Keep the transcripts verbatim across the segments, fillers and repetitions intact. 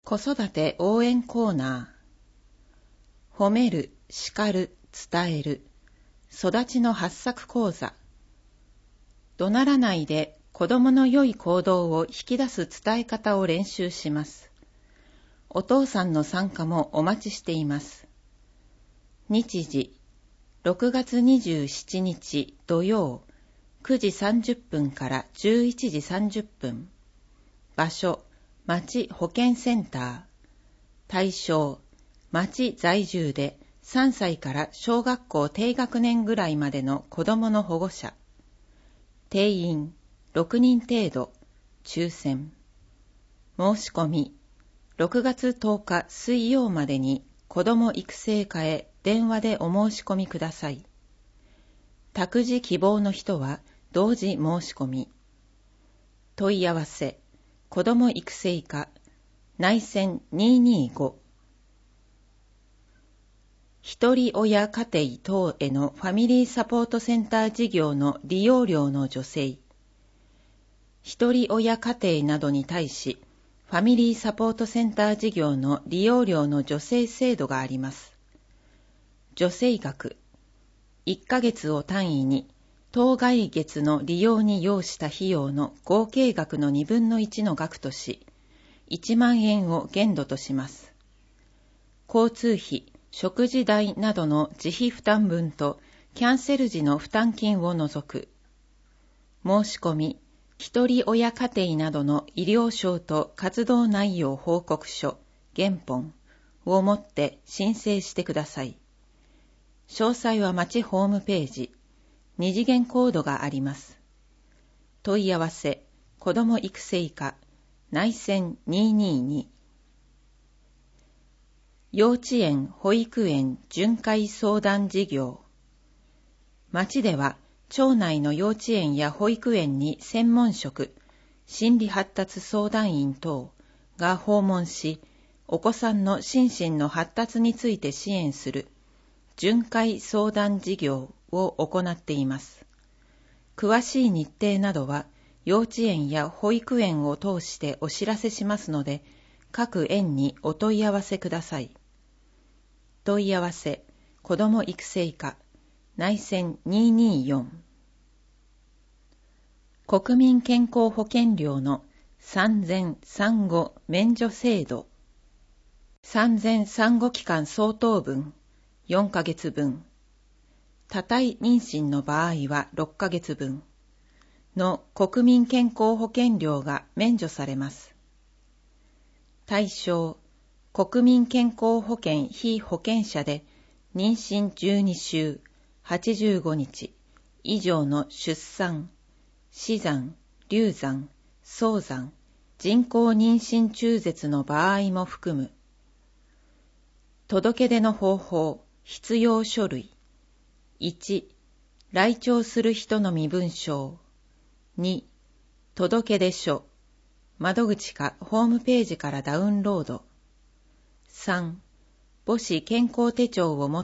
子育て応援コーナー。褒める、叱る、伝える。育ちの八策講座。怒鳴らないで子供の良い行動を引き出す伝え方を練習します。お父さんの参加もお待ちしています。日時、ろくがつにじゅうしちにち土曜、くじさんじゅっぷんからじゅういちじさんじゅっぷん。場所、町保健センター。対象、町在住でさんさいから小学校低学年ぐらいまでの子どもの保護者。定員ろくにん程度、抽選。申し込み、ろくがつとおか水曜までに子ども育成課へ電話でお申し込みください。託児希望の人は同時申し込み。問い合わせ、子ども育成課、内線にーにーご。一人親家庭等へのファミリーサポートセンター事業の利用料の助成。一人親家庭などに対し、ファミリーサポートセンター事業の利用料の助成制度があります。助成額、いっかげつを単位に、当該月の利用に要した費用の合計額のにぶんのいちの額とし、いちまんえんを限度とします。交通費、食事代などの自費負担分とキャンセル時の負担金を除く。申し込み、一人親家庭などの医療証と活動内容報告書、原本を持って申請してください。詳細は町ホームページ、二次元コードがあります。問い合わせ、子ども育成課、内線にーにーに。幼稚園・保育園巡回相談事業。町では、町内の幼稚園や保育園に専門職、心理発達相談員等が訪問し、お子さんの心身の発達について支援する巡回相談事業を行っています。詳しい日程などは、幼稚園や保育園を通してお知らせしますので、各園にお問い合わせください。問い合わせ、子ども育成課、内線にーにーよん。国民健康保険料の産前産後免除制度。産前産後期間相当分、よんかげつぶん。多胎妊娠の場合はろっかげつぶんの国民健康保険料が免除されます。対象、国民健康保険被保険者で妊娠じゅうにしゅう、はちじゅうごにち以上の出産、死産、流産、早産、人工妊娠中絶の場合も含む。届け出の方法、必要書類。いち、来庁する人の身分証。に、届け出書。窓口かホームページからダウンロード。さん、母子健康手帳を持って、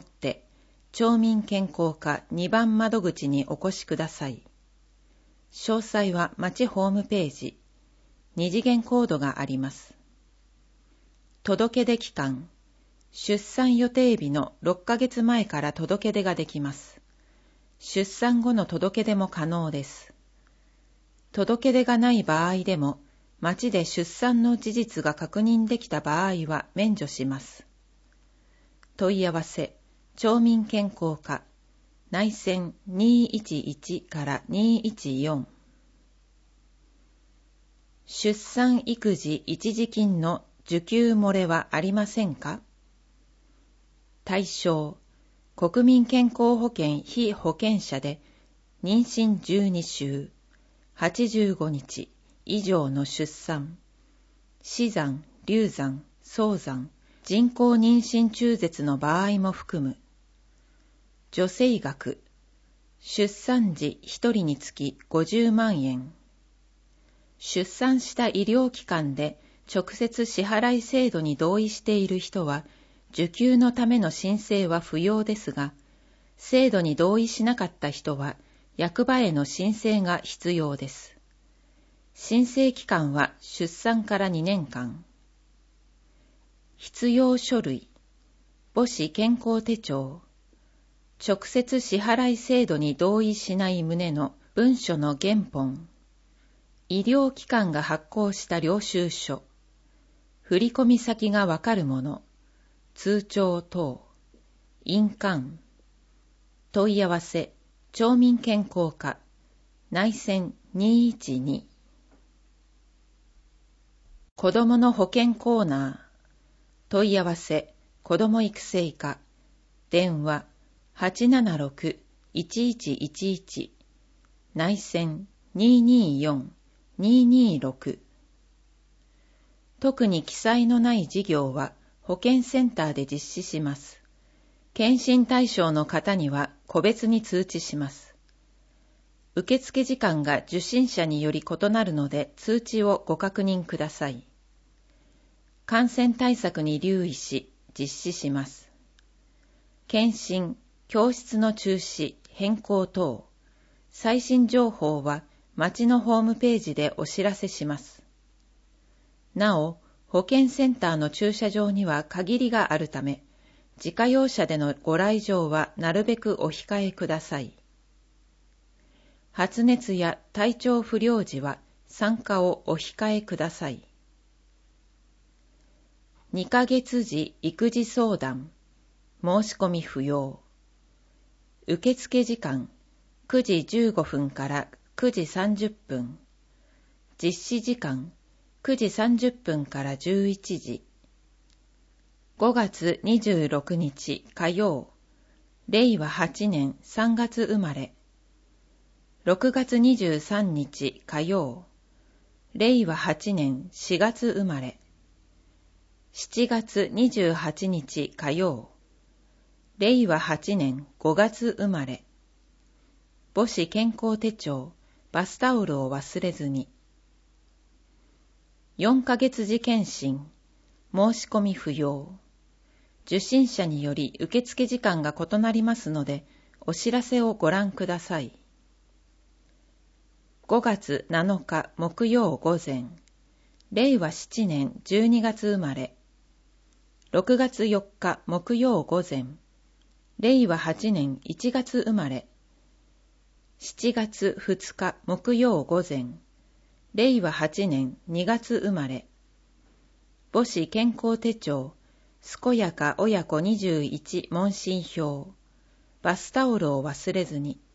町民健康課にばん窓口にお越しください。詳細は町ホームページ、二次元コードがあります。届け出期間、出産予定日のろっかげつまえから届け出ができます。出産後の届け出も可能です。届け出がない場合でも、町で出産の事実が確認できた場合は免除します。問い合わせ、町民健康課、内線にーいちいちからにーいちよん。出産育児一時金の受給漏れはありませんか？対象、国民健康保険被保険者で妊娠じゅうにしゅう、はちじゅうごにち以上の出産、死産、流産、早産、人工妊娠中絶の場合も含む。助成額、出産時ひとりにつきごじゅうまんえん。出産した医療機関で直接支払い制度に同意している人は、受給のための申請は不要ですが、制度に同意しなかった人は、役場への申請が必要です。申請期間は出産からにねんかん。 必要書類、母子健康手帳、直接支払い制度に同意しない旨の文書の原本、医療機関が発行した領収書、振込先がわかるもの、通帳等、印鑑、問い合わせ、町民健康課、内線にいちに。子どもの保健コーナー、問い合わせ、子ども育成課、電話 はちななろく いちいちいちいち、内線 にーにーよん にーにーろく。特に記載のない事業は保健センターで実施します。検診対象の方には個別に通知します。受付時間が受診者により異なるので通知をご確認ください。感染対策に留意し実施します。検診、教室の中止、変更等、最新情報は町のホームページでお知らせします。なお、保健センターの駐車場には限りがあるため、自家用車でのご来場はなるべくお控えください。発熱や体調不良時は参加をお控えください。にかげつじ育児相談、申し込み不要。受付時間くじじゅうごふんからくじさんじゅっぷん。実施時間くじさんじゅっぷんからじゅういちじ。ごがつにじゅうろくにち火曜、れいわはちねんさんがつ生まれ。ろくがつにじゅうさんにち火曜、れいわはちねんしがつ生まれ。しちがつにじゅうはちにち火曜、れいわはちねんごがつ生まれ。母子健康手帳、バスタオルを忘れずに。よんかげつ時検診、申し込み不要。受診者により受付時間が異なりますので、お知らせをご覧ください。ごがつなのか木曜午前、れいわしちねんじゅうにがつ生まれ。ろくがつよっか木曜午前、れいわはちねんいちがつ生まれ。しちがつふつか木曜午前、れいわはちねんにがつ生まれ。母子健康手帳、健やか親子にじゅういち問診票、バスタオルを忘れずに。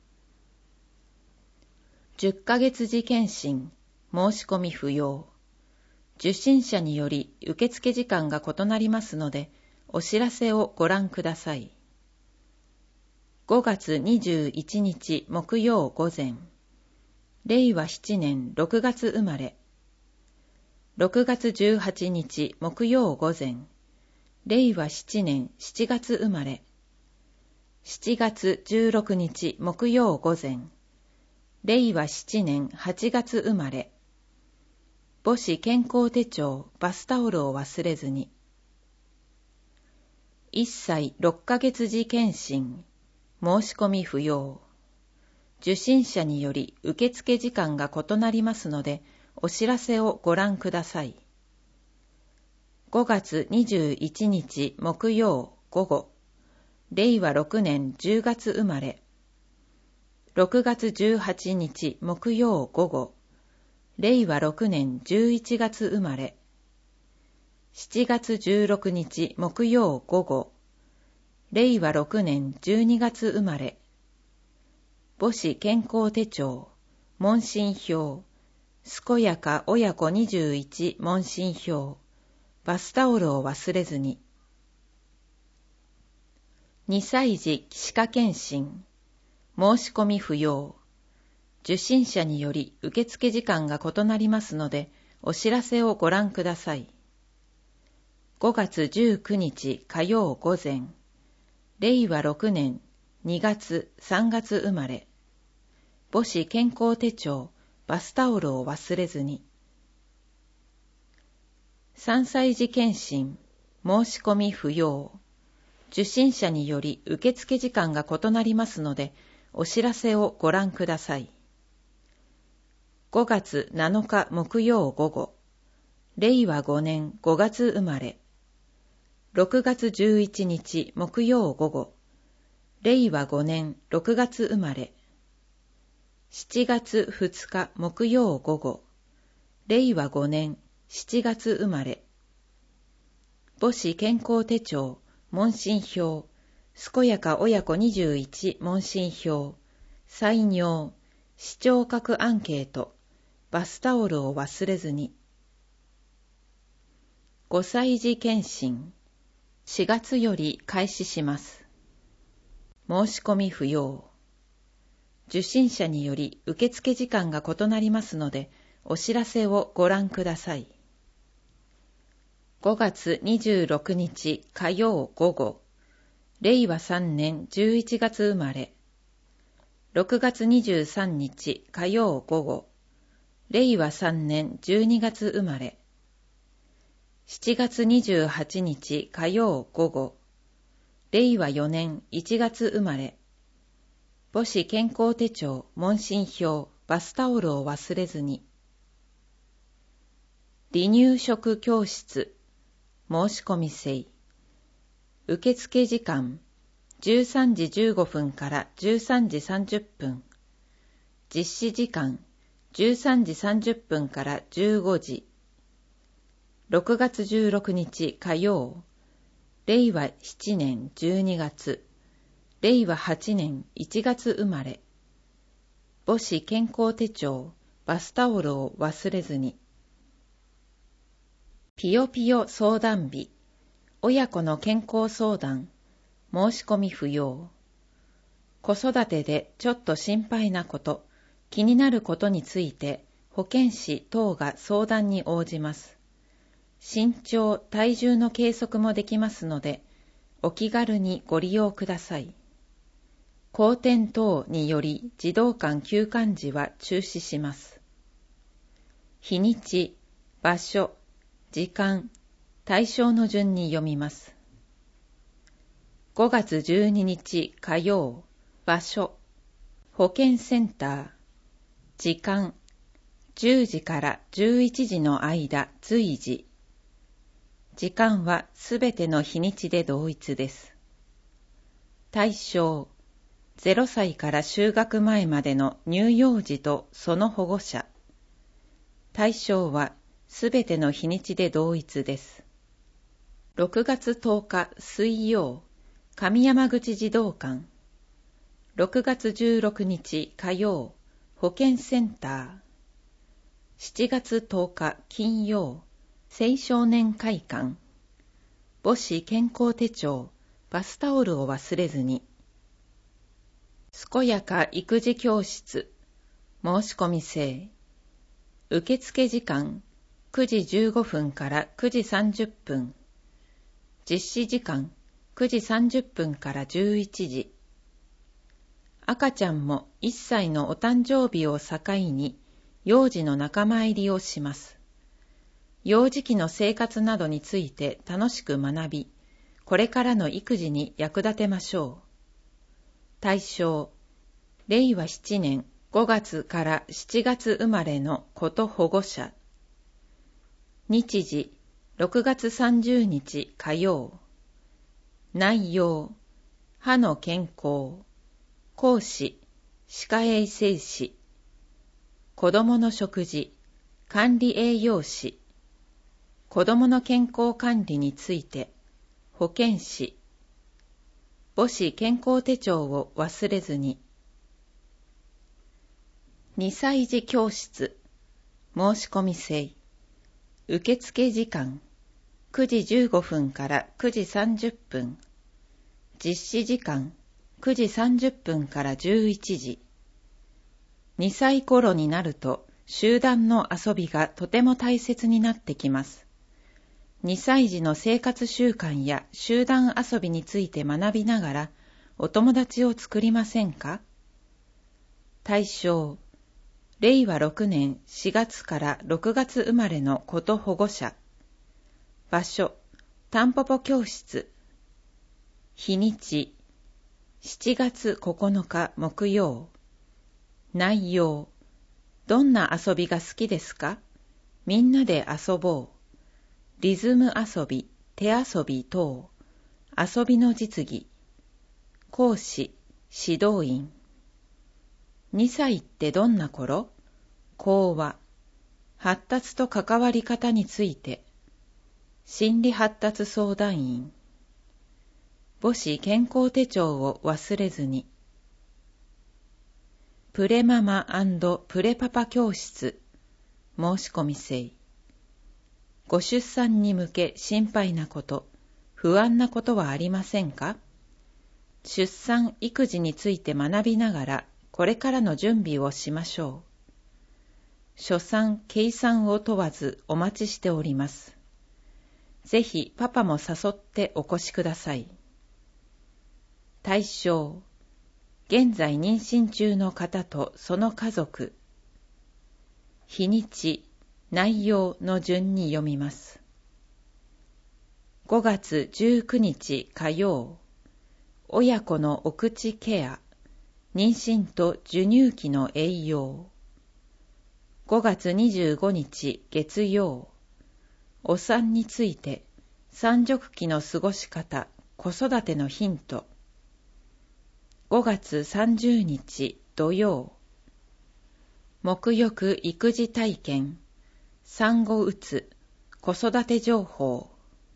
じゅっかげつ時検診、申し込み不要。受診者により受付時間が異なりますので、お知らせをご覧ください。ごがつにじゅういちにち木曜午前、れいわしちねんろくがつ生まれ。ろくがつじゅうはちにち木曜午前、れいわしちねんしちがつ生まれ。しちがつじゅうろくにち木曜午前、れいわしちねんはちがつ生まれ。母子健康手帳、バスタオルを忘れずに。いっさいろっかげつ時検診、申し込み不要。受診者により受付時間が異なりますので、お知らせをご覧ください。ごがつにじゅういちにち木曜午後、れいわろくねんじゅうがつ生まれ。ろくがつじゅうはちにち木曜午後、れいわろくねんじゅういちがつ生まれ。しちがつじゅうろくにち木曜午後、れいわろくねんじゅうにがつ生まれ。母子健康手帳、問診票、健やか親子にじゅういち問診票、バスタオルを忘れずに。にさい児歯科検診、申し込み不要。受診者により受付時間が異なりますので、お知らせをご覧ください。ごがつじゅうくにち火曜午前、れいわろくねんにがつさんがつ生まれ。母子健康手帳、バスタオルを忘れずに。さんさい児検診、申し込み不要。受診者により受付時間が異なりますので、お知らせをご覧ください。ごがつなのか木曜午後、れいわごねんごがつ生まれ。 ろくがつじゅういちにち木曜午後、れいわごねんろくがつ生まれ。しちがつふつか木曜午後、れいわごねんしちがつ生まれ。母子健康手帳、問診票、健やか親子にじゅういち問診票、採尿、視聴覚アンケート、バスタオルを忘れずに。ごさい児検診、しがつより開始します。申し込み不要。受診者により受付時間が異なりますので、お知らせをご覧ください。ごがつにじゅうろくにち火曜午後、れいわさんねんじゅういちがつ生まれ。ろくがつにじゅうさんにち火曜午後、れいわさんねんじゅうにがつ生まれ。しちがつにじゅうはちにち火曜午後、れいわよねんいちがつ生まれ。母子健康手帳、問診票、バスタオルを忘れずに。離乳食教室、申し込み制。受付時間、じゅうさんじじゅうごふんからじゅうさんじさんじゅっぷん。実施時間、じゅうさんじさんじゅっぷんからじゅうごじ。ろくがつじゅうろくにち火曜、れいわななねんじゅうにがつ、れいわはちねんいちがつ生まれ。母子健康手帳、バスタオルを忘れずに。ぴよぴよ相談日、親子の健康相談、申し込み不要。子育てでちょっと心配なこと、気になることについて保健師等が相談に応じます。身長、体重の計測もできますので、お気軽にご利用ください。荒天等により児童館休館時は中止します。日にち、場所、時間、対象の順に読みます。ごがつじゅうににち火曜、場所、保健センター、時間、じゅうじからじゅういちじの間随時。時間はすべての日にちで同一です。対象、ゼロさいから就学前までの乳幼児とその保護者。対象はすべての日にちで同一です。ろくがつとおか水曜、上山口児童館。ろくがつじゅうろくにち火曜、保健センター。しちがつとおか金曜、青少年会館。母子健康手帳、バスタオルを忘れずに。健やか育児教室、申し込み制。受付時間、くじじゅうごふんからくじさんじゅっぷん。実施時間、くじさんじゅっぷんからじゅういちじ。赤ちゃんもいっさいのお誕生日を境に、幼児の仲間入りをします。幼児期の生活などについて楽しく学び、これからの育児に役立てましょう。対象、れいわななねんごがつからしちがつ生まれの子と保護者。日時、ろくがつさんじゅうにち火曜。内容、歯の健康。講師、歯科衛生士。子どもの食事、管理栄養士。子どもの健康管理について、保健師。母子健康手帳を忘れずに。にさい児教室、申し込み制。受付時間、くじじゅうごふんからくじさんじゅっぷん。実施時間、くじさんじゅっぷんからじゅういちじ。にさい頃になると、集団の遊びがとても大切になってきます。にさい児の生活習慣や集団遊びについて学びながら、お友達を作りませんか？対象、れいわろくねんしがつからろくがつ生まれの子と保護者。場所、たんぽぽ教室。日にち、しちがつここのか木曜。内容、どんな遊びが好きですか？みんなで遊ぼう。リズム遊び、 手遊び等、遊びの実技、講師、指導員。にさいってどんな頃？講話、発達と関わり方について。心理発達相談員。母子健康手帳を忘れずに。プレママ&プレパパ教室、申し込み制。ご出産に向け心配なこと、不安なことはありませんか？出産・育児について学びながら、これからの準備をしましょう。初産・計産を問わずお待ちしております。ぜひパパも誘ってお越しください。対象、現在妊娠中の方とその家族。日にち、内容の順に読みます。ごがつじゅうくにち火曜、親子のお口ケア、妊娠と授乳期の栄養。ごがつにじゅうごにち月曜、お産について、産褥期の過ごし方、子育てのヒント。ごがつさんじゅうにち土曜、沐浴育児体験、産後うつ、子育て情報。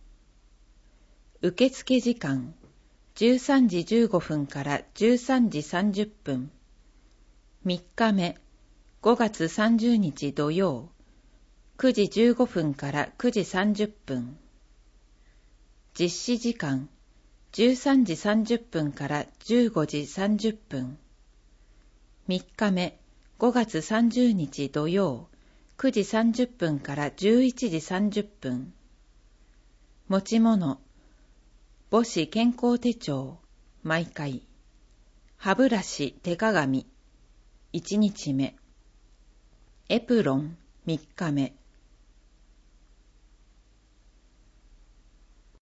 受付時間、じゅうさんじじゅうごふんからじゅうさんじさんじゅっぷん。みっかめ、ごがつさんじゅうにち土曜、くじじゅうごふんからくじさんじゅっぷん。実施時間、じゅうさんじさんじゅっぷんからじゅうごじさんじゅっぷん。みっかめ、ごがつさんじゅうにち土曜、くじさんじゅっぷんからじゅういちじさんじゅっぷん。持ち物、母子健康手帳、毎回。歯ブラシ、手鏡、いちにちめ。エプロン、みっかめ。